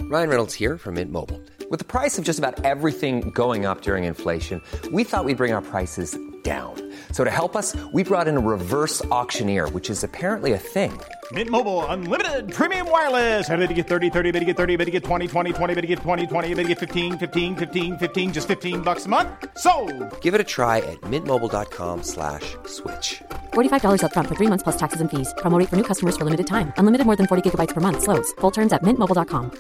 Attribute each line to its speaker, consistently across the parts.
Speaker 1: Ryan Reynolds here from Mint Mobile. With the price of just about everything going up during inflation, we thought we'd bring our prices down. So to help us, we brought in a reverse auctioneer, which is apparently a thing.
Speaker 2: Mint Mobile Unlimited Premium Wireless. How to get 30, 30, bit to get 30, bit to get 20, 20, 20, bit to get 20, 20, bit to get 15, 15, 15, 15, just $15 a month? Sold!
Speaker 1: Give it a try at mintmobile.com/switch.
Speaker 3: $45 up front for 3 months plus taxes and fees. Promo rate for new customers for limited time. Unlimited more than 40 gigabytes per month. Slows full terms at mintmobile.com.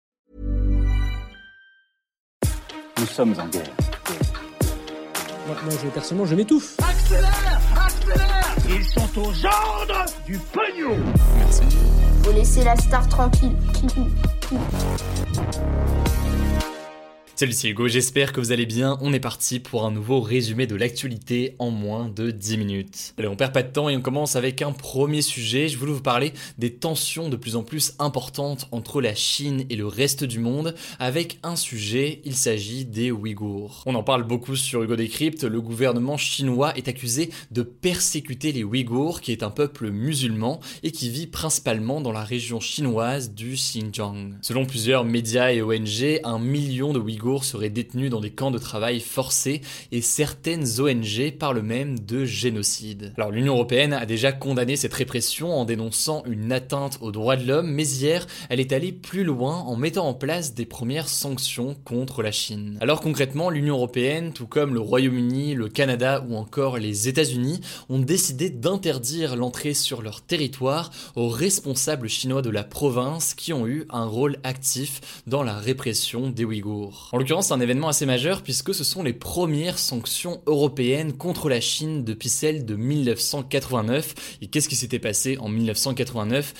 Speaker 4: Nous sommes en guerre.
Speaker 5: Moi personnellement, je m'étouffe.
Speaker 6: Accélère! Accélère! Ils sont aux ordres du pognon!
Speaker 5: Merci.
Speaker 7: Faut laisser la star tranquille.
Speaker 8: Salut, c'est Hugo, j'espère que vous allez bien. On est parti pour un nouveau résumé de l'actualité en moins de 10 minutes. Allez, on perd pas de temps et on commence avec un premier sujet. Je voulais vous parler des tensions de plus en plus importantes entre la Chine et le reste du monde avec un sujet, il s'agit des Ouïghours. On en parle beaucoup sur Hugo Décrypte, le gouvernement chinois est accusé de persécuter les Ouïghours, qui est un peuple musulman et qui vit principalement dans la région chinoise du Xinjiang. Selon plusieurs médias et ONG, 1 million de Ouïghours seraient détenus dans des camps de travail forcés et certaines ONG parlent même de génocide. Alors l'Union européenne a déjà condamné cette répression en dénonçant une atteinte aux droits de l'homme, mais hier, elle est allée plus loin en mettant en place des premières sanctions contre la Chine. Alors concrètement, l'Union européenne, tout comme le Royaume-Uni, le Canada ou encore les États-Unis, ont décidé d'interdire l'entrée sur leur territoire aux responsables chinois de la province qui ont eu un rôle actif dans la répression des Ouïghours. En l'occurrence, c'est un événement assez majeur puisque ce sont les premières sanctions européennes contre la Chine depuis celle de 1989. Et qu'est-ce qui s'était passé en 1989 ?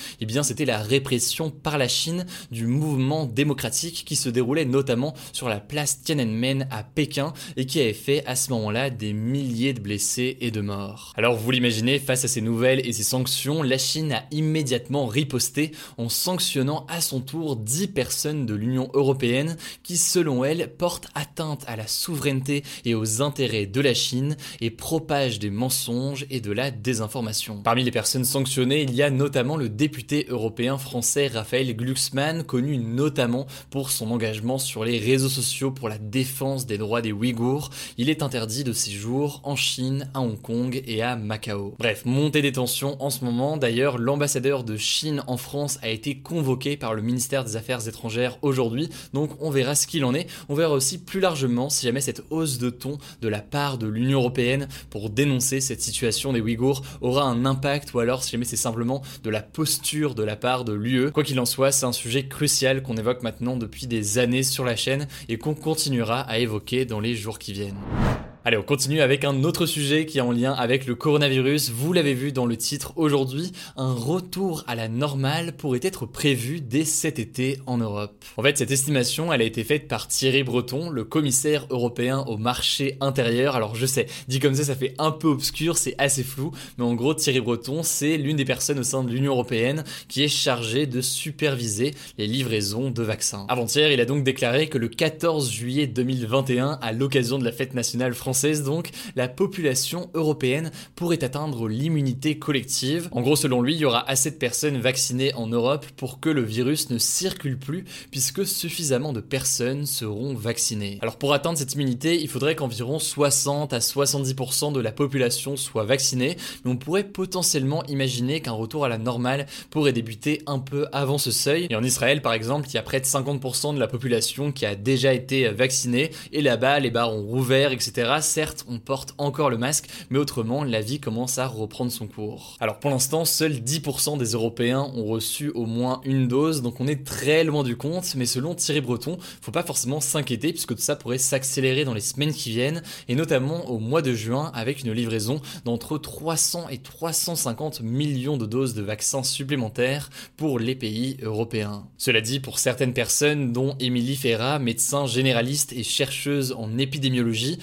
Speaker 8: Eh bien, c'était la répression par la Chine du mouvement démocratique qui se déroulait notamment sur la place Tiananmen à Pékin et qui avait fait à ce moment-là des milliers de blessés et de morts. Alors, vous l'imaginez, face à ces nouvelles et ces sanctions, la Chine a immédiatement riposté en sanctionnant à son tour 10 personnes de l'Union européenne qui, selon elle, porte atteinte à la souveraineté et aux intérêts de la Chine et propage des mensonges et de la désinformation. Parmi les personnes sanctionnées, il y a notamment le député européen français Raphaël Glucksmann, connu notamment pour son engagement sur les réseaux sociaux pour la défense des droits des Ouïghours. Il est interdit de séjour en Chine, à Hong Kong et à Macao. Bref, montée des tensions en ce moment. D'ailleurs, l'ambassadeur de Chine en France a été convoqué par le ministère des Affaires étrangères aujourd'hui, donc on verra ce qu'il en est. On verra aussi plus largement si jamais cette hausse de ton de la part de l'Union européenne pour dénoncer cette situation des Ouïghours aura un impact ou alors si jamais c'est simplement de la posture de la part de l'UE. Quoi qu'il en soit, c'est un sujet crucial qu'on évoque maintenant depuis des années sur la chaîne et qu'on continuera à évoquer dans les jours qui viennent. Allez, on continue avec un autre sujet qui est en lien avec le coronavirus. Vous l'avez vu dans le titre aujourd'hui, un retour à la normale pourrait être prévu dès cet été en Europe. En fait, cette estimation, elle a été faite par Thierry Breton, le commissaire européen au marché intérieur. Alors je sais, dit comme ça fait un peu obscur, c'est assez flou, mais en gros, Thierry Breton, c'est l'une des personnes au sein de l'Union européenne qui est chargée de superviser les livraisons de vaccins. Avant-hier, il a donc déclaré que le 14 juillet 2021, à l'occasion de la fête nationale française, donc, la population européenne pourrait atteindre l'immunité collective. En gros, selon lui, il y aura assez de personnes vaccinées en Europe pour que le virus ne circule plus, puisque suffisamment de personnes seront vaccinées. Alors pour atteindre cette immunité, il faudrait qu'environ 60 à 70% de la population soit vaccinée, mais on pourrait potentiellement imaginer qu'un retour à la normale pourrait débuter un peu avant ce seuil. Et en Israël, par exemple, il y a près de 50% de la population qui a déjà été vaccinée, et là-bas, les bars ont rouvert, etc. Certes, on porte encore le masque, mais autrement, la vie commence à reprendre son cours. Alors pour l'instant, seuls 10% des Européens ont reçu au moins une dose, donc on est très loin du compte, mais selon Thierry Breton, faut pas forcément s'inquiéter puisque tout ça pourrait s'accélérer dans les semaines qui viennent, et notamment au mois de juin avec une livraison d'entre 300 et 350 millions de doses de vaccins supplémentaires pour les pays européens. Cela dit, pour certaines personnes, dont Émilie Ferrat, médecin généraliste et chercheuse en épidémiologie, un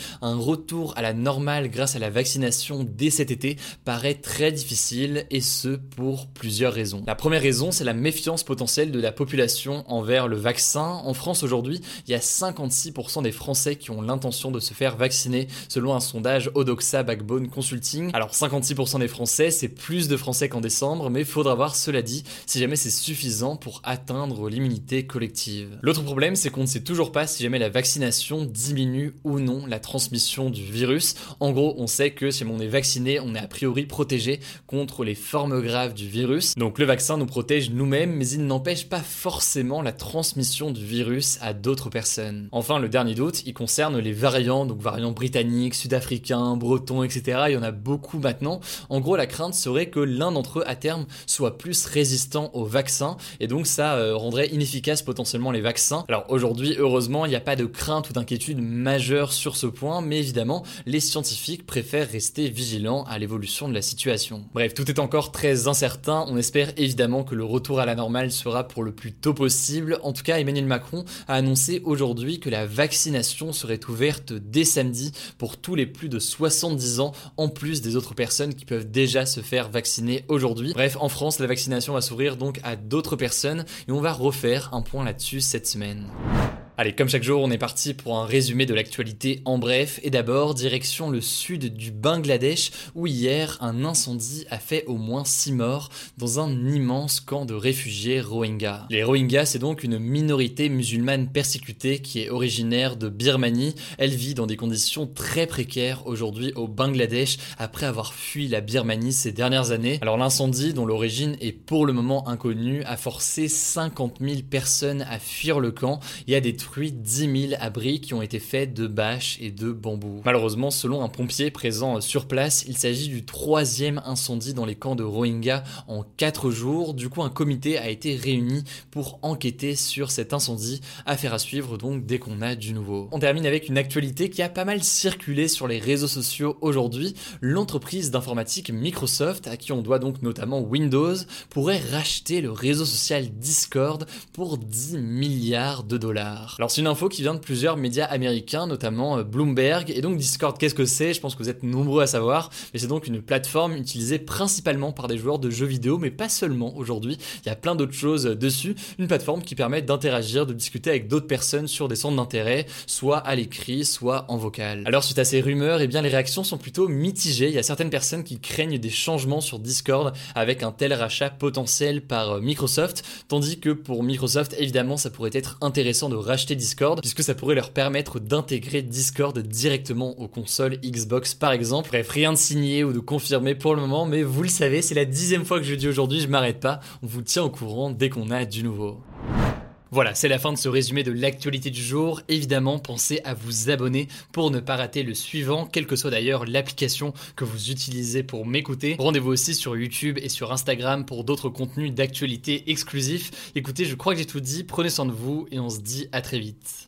Speaker 8: retour à la normale grâce à la vaccination dès cet été paraît très difficile, et ce pour plusieurs raisons. La première raison, c'est la méfiance potentielle de la population envers le vaccin. En France aujourd'hui, il y a 56% des Français qui ont l'intention de se faire vacciner selon un sondage Odoxa Backbone Consulting. Alors 56% des Français, c'est plus de Français qu'en décembre, mais il faudra voir, cela dit, si jamais c'est suffisant pour atteindre l'immunité collective. L'autre problème, c'est qu'on ne sait toujours pas si jamais la vaccination diminue ou non la transmission du virus. En gros, on sait que si on est vacciné, on est a priori protégé contre les formes graves du virus. Donc le vaccin nous protège nous-mêmes, mais il n'empêche pas forcément la transmission du virus à d'autres personnes. Enfin, le dernier doute, il concerne les variants, donc variants britanniques, sud-africains, bretons, etc. Il y en a beaucoup maintenant. En gros, la crainte serait que l'un d'entre eux, à terme, soit plus résistant au vaccin, et donc ça rendrait inefficaces potentiellement les vaccins. Alors aujourd'hui, heureusement, il n'y a pas de crainte ou d'inquiétude majeure sur ce point, mais évidemment, les scientifiques préfèrent rester vigilants à l'évolution de la situation. Bref, tout est encore très incertain. On espère évidemment que le retour à la normale sera pour le plus tôt possible. En tout cas, Emmanuel Macron a annoncé aujourd'hui que la vaccination serait ouverte dès samedi pour tous les plus de 70 ans, en plus des autres personnes qui peuvent déjà se faire vacciner aujourd'hui. Bref, en France, la vaccination va s'ouvrir donc à d'autres personnes, et on va refaire un point là-dessus cette semaine. Allez, comme chaque jour, on est parti pour un résumé de l'actualité en bref. Et d'abord, direction le sud du Bangladesh, où hier, un incendie a fait au moins 6 morts dans un immense camp de réfugiés Rohingyas. Les Rohingyas, c'est donc une minorité musulmane persécutée qui est originaire de Birmanie. Elle vit dans des conditions très précaires aujourd'hui au Bangladesh, après avoir fui la Birmanie ces dernières années. Alors l'incendie, dont l'origine est pour le moment inconnue, a forcé 50 000 personnes à fuir le camp et a détruit 10 000 abris qui ont été faits de bâches et de bambous. Malheureusement, selon un pompier présent sur place, il s'agit du 3e incendie dans les camps de Rohingyas en 4 jours. Du coup, un comité a été réuni pour enquêter sur cet incendie. Affaire à suivre donc dès qu'on a du nouveau. On termine avec une actualité qui a pas mal circulé sur les réseaux sociaux aujourd'hui. L'entreprise d'informatique Microsoft, à qui on doit donc notamment Windows, pourrait racheter le réseau social Discord pour 10 milliards de dollars. Alors c'est une info qui vient de plusieurs médias américains, notamment Bloomberg. Et donc Discord, qu'est-ce que c'est ? Je pense que vous êtes nombreux à savoir. Mais c'est donc une plateforme utilisée principalement par des joueurs de jeux vidéo, mais pas seulement aujourd'hui. Il y a plein d'autres choses dessus. Une plateforme qui permet d'interagir, de discuter avec d'autres personnes sur des centres d'intérêt, soit à l'écrit, soit en vocal. Alors suite à ces rumeurs, eh bien les réactions sont plutôt mitigées. Il y a certaines personnes qui craignent des changements sur Discord avec un tel rachat potentiel par Microsoft, tandis que pour Microsoft, évidemment, ça pourrait être intéressant de racheter Discord, puisque ça pourrait leur permettre d'intégrer Discord directement aux consoles Xbox par exemple. Bref, rien de signé ou de confirmé pour le moment, mais vous le savez, c'est la 10e fois que je le dis aujourd'hui, je m'arrête pas, on vous tient au courant dès qu'on a du nouveau. Voilà, c'est la fin de ce résumé de l'actualité du jour. Évidemment, pensez à vous abonner pour ne pas rater le suivant, quelle que soit d'ailleurs l'application que vous utilisez pour m'écouter. Rendez-vous aussi sur YouTube et sur Instagram pour d'autres contenus d'actualité exclusifs. Écoutez, je crois que j'ai tout dit, prenez soin de vous et on se dit à très vite.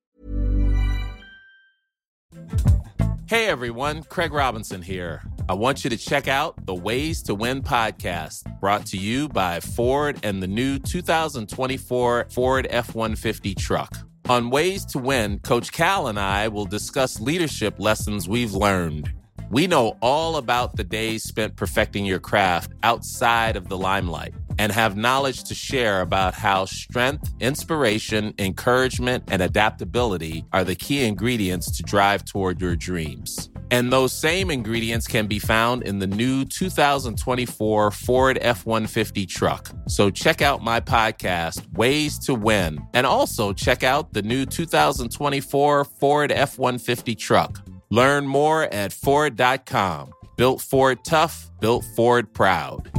Speaker 9: Hey everyone, Craig Robinson here. I want you to check out the Ways to Win podcast, brought to you by Ford and the new 2024 Ford F-150 truck. On Ways to Win, Coach Cal and I will discuss leadership lessons we've learned. We know all about the days spent perfecting your craft outside of the limelight and have knowledge to share about how strength, inspiration, encouragement, and adaptability are the key ingredients to drive toward your dreams. And those same ingredients can be found in the new 2024 Ford F-150 truck. So check out my podcast, Ways to Win, and also check out the new 2024 Ford F-150 truck. Learn more at Ford.com. Built Ford tough, built Ford proud.